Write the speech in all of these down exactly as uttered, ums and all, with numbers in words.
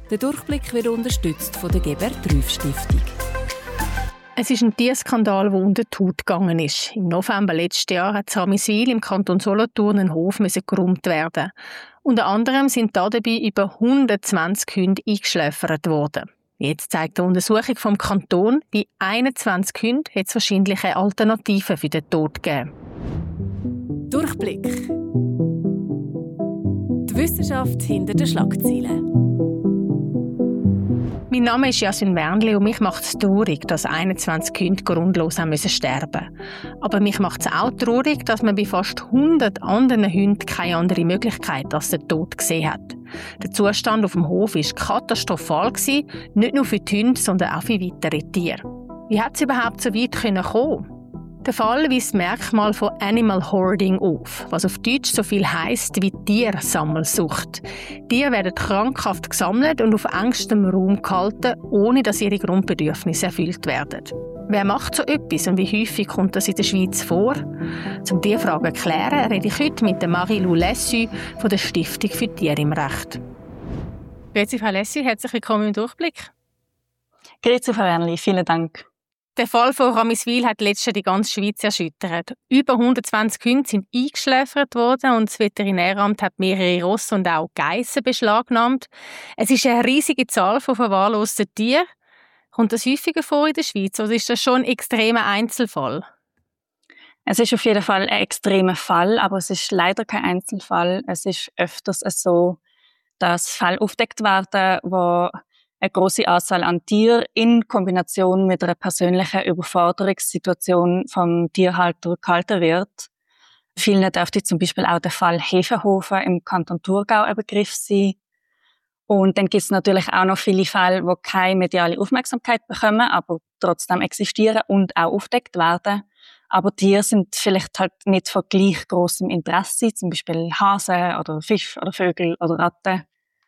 Der Durchblick wird unterstützt von der Geber-Trüff-Stiftung. Es ist ein Tierskandal, der unter die Haut gegangen ist. Im November letzten Jahr hat in Ramiswil im Kanton Solothurn ein Hof geräumt werden. Unter anderem sind dabei über hundertzwanzig Hunde eingeschläfert worden. Jetzt zeigt eine Untersuchung vom Kanton, bei einundzwanzig Hunden hat es wahrscheinlich eine Alternative für den Tod gegeben. Durchblick. Die Wissenschaft hinter den Schlagzeilen. Mein Name ist Jasmin Wernli und mich macht es traurig, dass einundzwanzig Hunde grundlos haben müssen sterben. Aber mich macht es auch traurig, dass man bei fast hundert anderen Hunden keine andere Möglichkeit als den Tod gesehen hat. Der Zustand auf dem Hof war katastrophal, nicht nur für die Hunde, sondern auch für weitere Tiere. Wie hat es überhaupt so weit kommen? Der Fall weist Merkmal von Animal Hoarding auf, was auf Deutsch so viel heisst wie Tiersammelsucht. Tiere werden krankhaft gesammelt und auf engstem Raum gehalten, ohne dass ihre Grundbedürfnisse erfüllt werden. Wer macht so etwas und wie häufig kommt das in der Schweiz vor? Um diese Frage zu klären, rede ich heute mit Marie-Lou Lessu von der Stiftung für Tiere im Recht. Grüezi, Frau Lessu, herzlich willkommen im Durchblick. Grüezi, Frau Wernli, vielen Dank. Der Fall von Ramiswil hat letztes Jahr die ganze Schweiz erschüttert. Über hundertzwanzig Hunde sind eingeschläfert worden und das Veterinäramt hat mehrere Rosse und auch Geissen beschlagnahmt. Es ist eine riesige Zahl von verwahrlosten Tieren. Kommt das häufiger vor in der Schweiz oder ist das schon ein extremer Einzelfall? Es ist auf jeden Fall ein extremer Fall, aber es ist leider kein Einzelfall. Es ist öfters so, dass Fälle aufgedeckt werden, wo eine grosse Anzahl an Tieren in Kombination mit einer persönlichen Überforderungssituation vom Tierhalter gehalten wird. Vielen dürfte zum Beispiel auch der Fall Hefenhofen im Kanton Thurgau ein Begriff sein. Und dann gibt es natürlich auch noch viele Fälle, die keine mediale Aufmerksamkeit bekommen, aber trotzdem existieren und auch aufgedeckt werden. Aber Tiere sind vielleicht halt nicht von gleich grossem Interesse, zum Beispiel Hasen oder Fisch oder Vögel oder Ratten.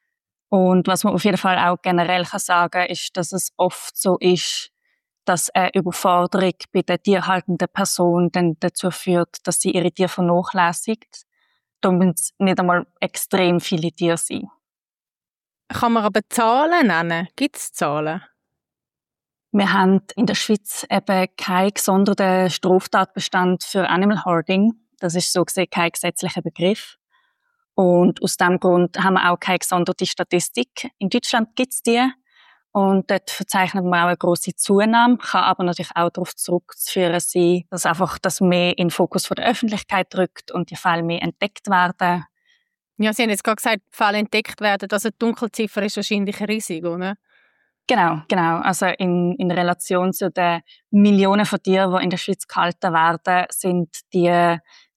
Und was man auf jeden Fall auch generell kann sagen, ist, dass es oft so ist, dass eine Überforderung bei der tierhaltenden Person dann dazu führt, dass sie ihre Tiere vernachlässigt. Da müssen es nicht einmal extrem viele Tiere sein. Kann man aber Zahlen nennen? Gibt es Zahlen? Wir haben in der Schweiz eben keinen gesonderten Straftatbestand für Animal Hoarding. Das ist so gesehen kein gesetzlicher Begriff. Und aus diesem Grund haben wir auch keine gesonderte Statistik. In Deutschland gibt es die. Und dort verzeichnet man auch eine grosse Zunahme. Kann aber natürlich auch darauf zurückzuführen sein, dass einfach das mehr in den Fokus von der Öffentlichkeit rückt und die Fälle mehr entdeckt werden. Ja, Sie haben jetzt gerade gesagt, Fälle entdeckt werden. Also die Dunkelziffer ist wahrscheinlich riesig, oder? Genau, genau. Also in, in Relation zu den Millionen von Tieren, die in der Schweiz gehalten werden, sind die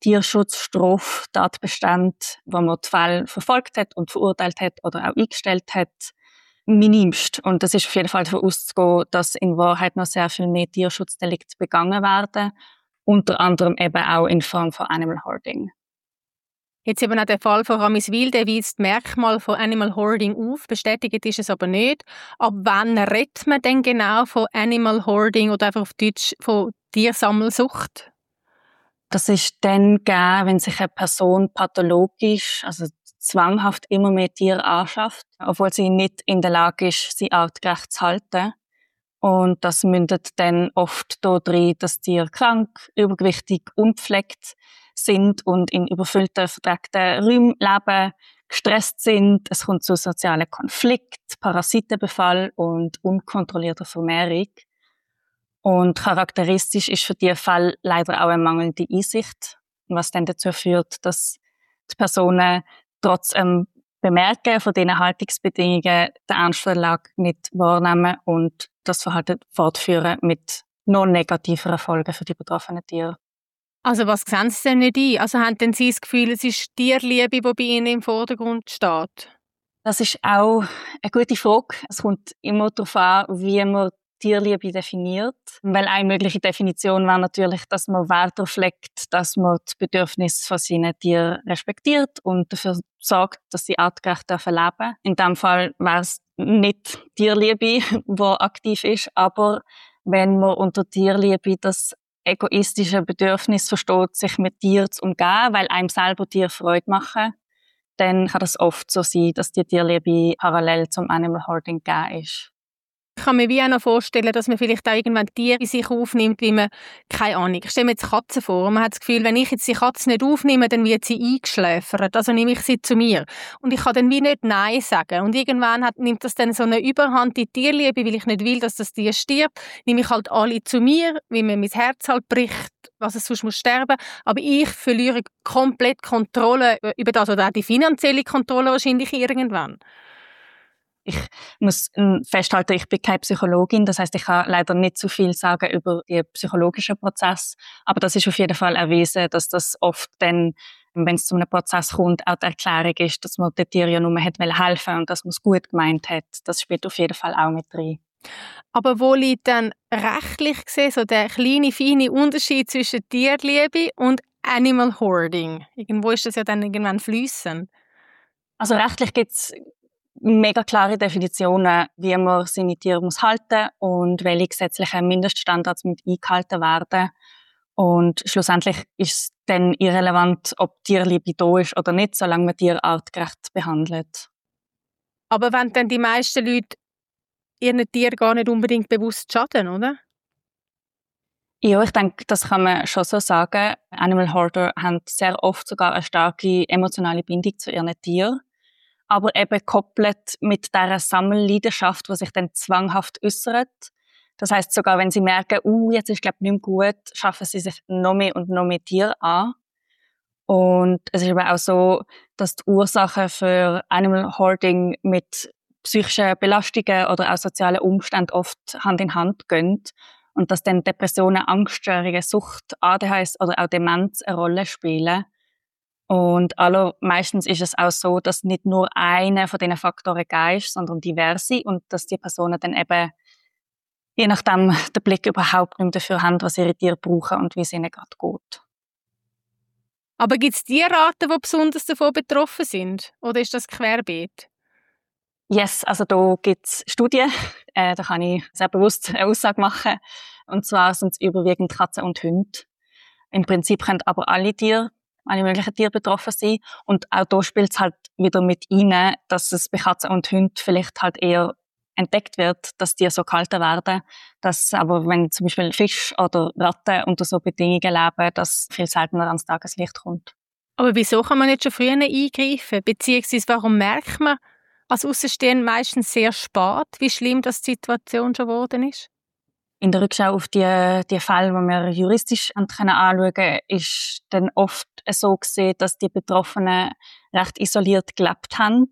Tierschutzstraftatbestände, wo man die Fälle verfolgt hat und verurteilt hat oder auch eingestellt hat, minimst. Und das ist auf jeden Fall davon auszugehen, dass in Wahrheit noch sehr viel mehr Tierschutzdelikte begangen werden, unter anderem eben auch in Form von Animal Hoarding. Jetzt eben auch der Fall von Ramiswil, der weist Merkmal von Animal Hoarding auf. Bestätigt ist es aber nicht. Ab wann redet man denn genau von Animal Hoarding oder einfach auf Deutsch von Tiersammelsucht? Das ist dann gegeben, wenn sich eine Person pathologisch, also zwanghaft immer mehr Tiere anschafft, obwohl sie nicht in der Lage ist, sie artgerecht zu halten. Und das mündet dann oft darin, dass Tiere krank, übergewichtig, unpflegt sind und in überfüllten, verdreckten Räumen leben, gestresst sind. Es kommt zu sozialen Konflikten, Parasitenbefall und unkontrollierter Vermehrung. Und charakteristisch ist für diese Fälle leider auch eine mangelnde Einsicht, was dann dazu führt, dass die Personen trotz dem Bemerken von diesen Haltungsbedingungen den Ernst der Lage nicht wahrnehmen und das Verhalten fortführen mit noch negativeren Folgen für die betroffenen Tiere. Also was sehen Sie denn nicht ein? Also haben denn Sie das Gefühl, es ist Tierliebe, die bei Ihnen im Vordergrund steht? Das ist auch eine gute Frage. Es kommt immer darauf an, wie man Tierliebe definiert. Weil eine mögliche Definition wäre natürlich, dass man Wert darauf legt, dass man die Bedürfnisse von seinen Tieren respektiert und dafür sorgt, dass sie artgerecht leben dürfen. In diesem Fall wäre es nicht Tierliebe, die aktiv ist, aber wenn man unter Tierliebe das egoistische Bedürfnis versteht, sich mit Tieren zu umgehen, weil einem selber Tiere Freude machen, dann kann das oft so sein, dass die Tierliebe parallel zum Animal Hoarding gegeben ist. Ich kann mir wie auch noch vorstellen, dass man vielleicht auch irgendwann Tiere in sich aufnimmt, wie man, keine Ahnung, ich stelle mir jetzt Katzen vor und man hat das Gefühl, wenn ich jetzt die Katze nicht aufnehme, dann wird sie eingeschläfert, also nehme ich sie zu mir. Und ich kann dann wie nicht Nein sagen. Und irgendwann hat, nimmt das dann so eine Überhand, die Tierliebe, weil ich nicht will, dass das Tier stirbt, nehme ich halt alle zu mir, wie mir mein Herz halt bricht, was es sonst muss sterben. Aber ich verliere komplett Kontrolle über das, oder auch die finanzielle Kontrolle wahrscheinlich irgendwann. Ich muss festhalten, ich bin keine Psychologin, das heißt, ich kann leider nicht zu viel sagen über den psychologischen Prozess, aber das ist auf jeden Fall erwiesen, dass das oft dann, wenn es zu einem Prozess kommt, auch die Erklärung ist, dass man den Tieren ja nur helfen wollte und dass man es gut gemeint hat. Das spielt auf jeden Fall auch mit rein. Aber wo liegt dann rechtlich gesehen so der kleine, feine Unterschied zwischen Tierliebe und Animal Hoarding? Irgendwo ist das ja dann irgendwann fließend. Also rechtlich gibt es mega klare Definitionen, wie man seine Tiere muss halten und welche gesetzlichen Mindeststandards mit eingehalten werden. Und schlussendlich ist es dann irrelevant, ob Tierliebe da ist oder nicht, solange man Tiere artgerecht behandelt. Aber wenn dann die meisten Leute ihren Tieren gar nicht unbedingt bewusst schaden, oder? Ja, ich denke, das kann man schon so sagen. Animal Hoarder haben sehr oft sogar eine starke emotionale Bindung zu ihren Tieren. Aber eben gekoppelt mit dieser Sammelleidenschaft, die sich dann zwanghaft äußert. Das heisst, sogar wenn sie merken, uh, jetzt ist glaube ich nicht mehr gut, schaffen sie sich noch mehr und noch mehr Tiere an. Und es ist eben auch so, dass die Ursachen für Animal Hoarding mit psychischen Belastungen oder auch sozialen Umständen oft Hand in Hand gehen. Und dass dann Depressionen, Angststörungen, Sucht, A D H S oder auch Demenz eine Rolle spielen. Und allermeistens ist es auch so, dass nicht nur einer von diesen Faktoren gegeben ist, sondern diverse und dass die Personen dann eben je nachdem den Blick überhaupt nicht mehr dafür haben, was ihre Tiere brauchen und wie es ihnen gerade geht. Aber gibt es Tierarten, die besonders davon betroffen sind? Oder ist das querbeet? Yes, also da gibt es Studien, äh, da kann ich sehr bewusst eine Aussage machen. Und zwar sind es überwiegend Katzen und Hunde. Im Prinzip können aber alle Tiere alle möglichen Tiere betroffen sein. Und auch da spielt es halt wieder mit rein, dass es bei Katzen und Hunden vielleicht halt eher entdeckt wird, dass die so gehalten werden. Dass aber, wenn zum Beispiel Fisch oder Ratten unter so Bedingungen leben, das viel seltener ans Tageslicht kommt. Aber wieso kann man nicht schon früher eingreifen? Beziehungsweise warum merkt man als Außenstehender meistens sehr spät, wie schlimm das die Situation schon geworden ist? In der Rückschau auf die, die Fälle, die wir juristisch anschauen können, ist dann oft so gesehen, dass die Betroffenen recht isoliert gelebt haben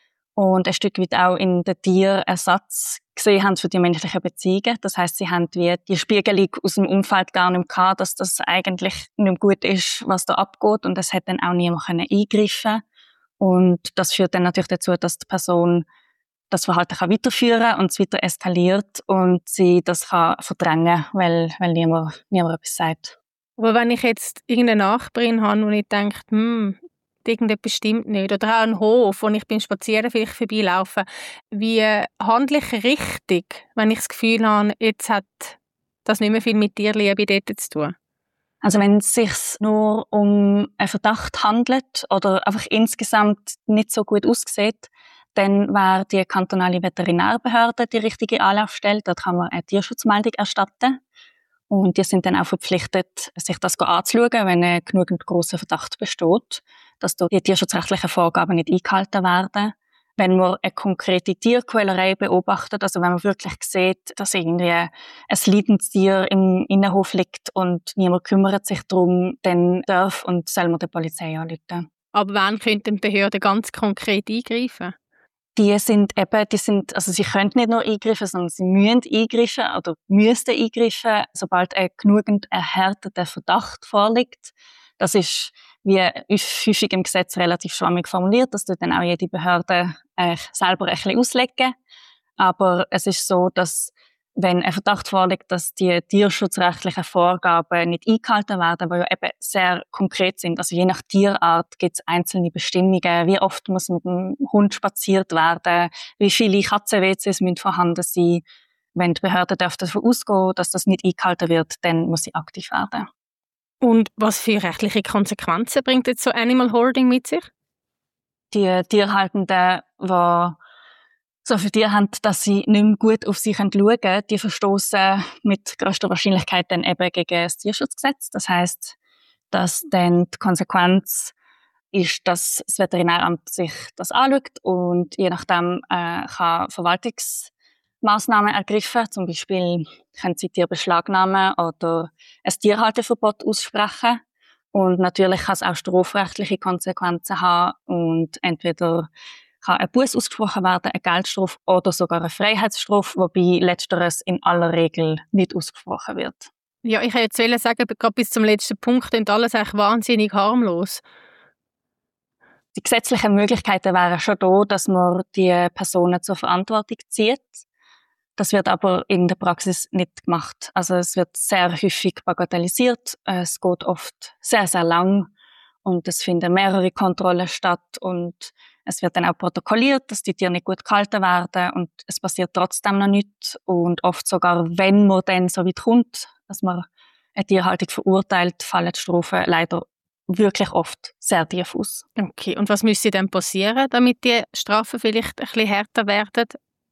und ein Stück weit auch in den Tieren Ersatz gesehen haben für die menschlichen Beziehungen. Das heisst, sie haben wie die Spiegelung aus dem Umfeld gar nicht mehr gehabt, dass das eigentlich nicht mehr gut ist, was da abgeht, und es hat dann auch niemand eingreifen. Und das führt dann natürlich dazu, dass die Person das Verhalten kann weiterführen und es weiter eskaliert und sie das kann verdrängen, weil, weil niemand, niemand etwas sagt. Aber wenn ich jetzt irgendeine Nachbarin habe und ich denke, hm, irgendetwas stimmt nicht, oder auch einen Hof, wo ich beim Spazieren vielleicht vorbeilaufe, wie handle ich richtig, wenn ich das Gefühl habe, jetzt hat das nicht mehr viel mit Tierliebe dort zu tun? Also wenn es sich nur um einen Verdacht handelt oder einfach insgesamt nicht so gut aussieht, dann wäre die kantonale Veterinärbehörde die richtige Anlaufstelle. Dort kann man eine Tierschutzmeldung erstatten. Und die sind dann auch verpflichtet, sich das anzuschauen, wenn ein genügend grosser Verdacht besteht, dass dort die tierschutzrechtlichen Vorgaben nicht eingehalten werden. Wenn man eine konkrete Tierquälerei beobachtet, also wenn man wirklich sieht, dass irgendwie ein leidendes Tier im Innenhof liegt und niemand kümmert sich darum, dann darf und soll man die Polizei anrufen. Aber wann könnten die Behörden ganz konkret eingreifen? Die sind eben, die sind, also sie können nicht nur eingreifen, sondern sie müssen eingreifen oder müssten eingreifen, sobald ein genügend erhärteter Verdacht vorliegt. Das ist wie häufig im Gesetz relativ schwammig formuliert, das tut dann auch jede Behörde äh, selber ein bisschen auslegen. Aber es ist so, dass wenn ein Verdacht vorliegt, dass die tierschutzrechtlichen Vorgaben nicht eingehalten werden, die ja eben sehr konkret sind. Also je nach Tierart gibt es einzelne Bestimmungen, wie oft muss mit dem Hund spaziert werden, wie viele Katzen-W Cs müssen vorhanden sein. Wenn die Behörde davon ausgehen, dass das nicht eingehalten wird, dann muss sie aktiv werden. Und was für rechtliche Konsequenzen bringt jetzt so Animal Hoarding mit sich? die Tierhaltenden, die so viele Tiere haben, dass sie nicht mehr gut auf sie schauen können, die verstoßen mit grösster Wahrscheinlichkeit dann eben gegen das Tierschutzgesetz. Das heisst, dass dann die Konsequenz ist, dass das Veterinäramt sich das anschaut und je nachdem äh, kann Verwaltungsmaßnahmen ergreifen. Zum Beispiel können sie Tiere beschlagnahmen oder ein Tierhalteverbot aussprechen. Und natürlich kann es auch strafrechtliche Konsequenzen haben und entweder kann ein Buß ausgesprochen werden, eine Geldstrafe oder sogar eine Freiheitsstrafe, wobei letzteres in aller Regel nicht ausgesprochen wird. Ja, ich wollte jetzt sagen, gerade bis zum letzten Punkt klingt alles eigentlich wahnsinnig harmlos. Die gesetzlichen Möglichkeiten wären schon da, dass man die Personen zur Verantwortung zieht. Das wird aber in der Praxis nicht gemacht. Also es wird sehr häufig bagatellisiert. Es geht oft sehr, sehr lang und es finden mehrere Kontrollen statt und es wird dann auch protokolliert, dass die Tiere nicht gut gehalten werden und es passiert trotzdem noch nichts. Und oft sogar, wenn man dann so weit kommt, dass man eine Tierhaltung verurteilt, fallen die Strafen leider wirklich oft sehr tief aus. Okay, und was müsste dann passieren, damit die Strafen vielleicht ein bisschen härter werden?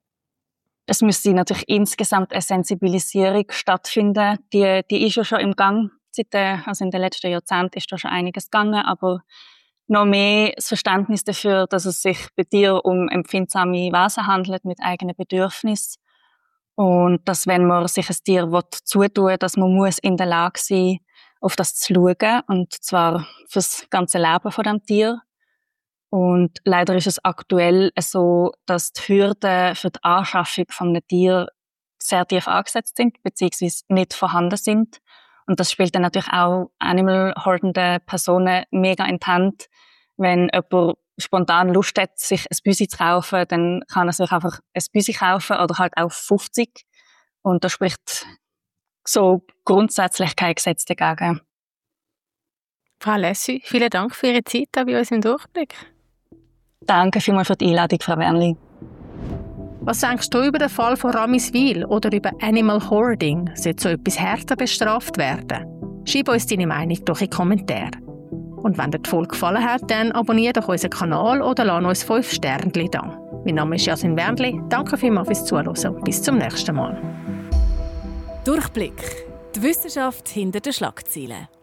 Es müsste natürlich insgesamt eine Sensibilisierung stattfinden. Die, die ist ja schon im Gang. Seit, also in den letzten Jahrzehnten ist da schon einiges gegangen, aber noch mehr das Verständnis dafür, dass es sich bei Tieren um empfindsame Wesen handelt mit eigenen Bedürfnissen. Und dass, wenn man sich ein Tier zutun will, dass man muss in der Lage sein, auf das zu schauen. Und zwar fürs ganze Leben von dem Tier. Und leider ist es aktuell so, dass die Hürden für die Anschaffung von einem Tier sehr tief angesetzt sind, beziehungsweise nicht vorhanden sind. Und das spielt dann natürlich auch animal-hortenden Personen mega in die Hand. Wenn jemand spontan Lust hat, sich ein Büsi zu kaufen, dann kann er sich einfach ein Büsi kaufen oder halt auch fünfzig. Und da spricht so grundsätzlich kein Gesetz dagegen. Frau Lessy, vielen Dank für Ihre Zeit bei uns im Durchblick. Danke vielmals für die Einladung, Frau Wernli. Was denkst du über den Fall von Ramiswil oder über Animal Hoarding? Sollte so etwas härter bestraft werden? Schreib uns deine Meinung doch in die Kommentare. Und wenn dir die Folge gefallen hat, dann abonniere doch unseren Kanal oder lass uns fünf Sterne da. Mein Name ist Jasmin Wernli. Danke vielmals fürs Zuhören. Bis zum nächsten Mal. Durchblick. Die Wissenschaft hinter den Schlagzeilen.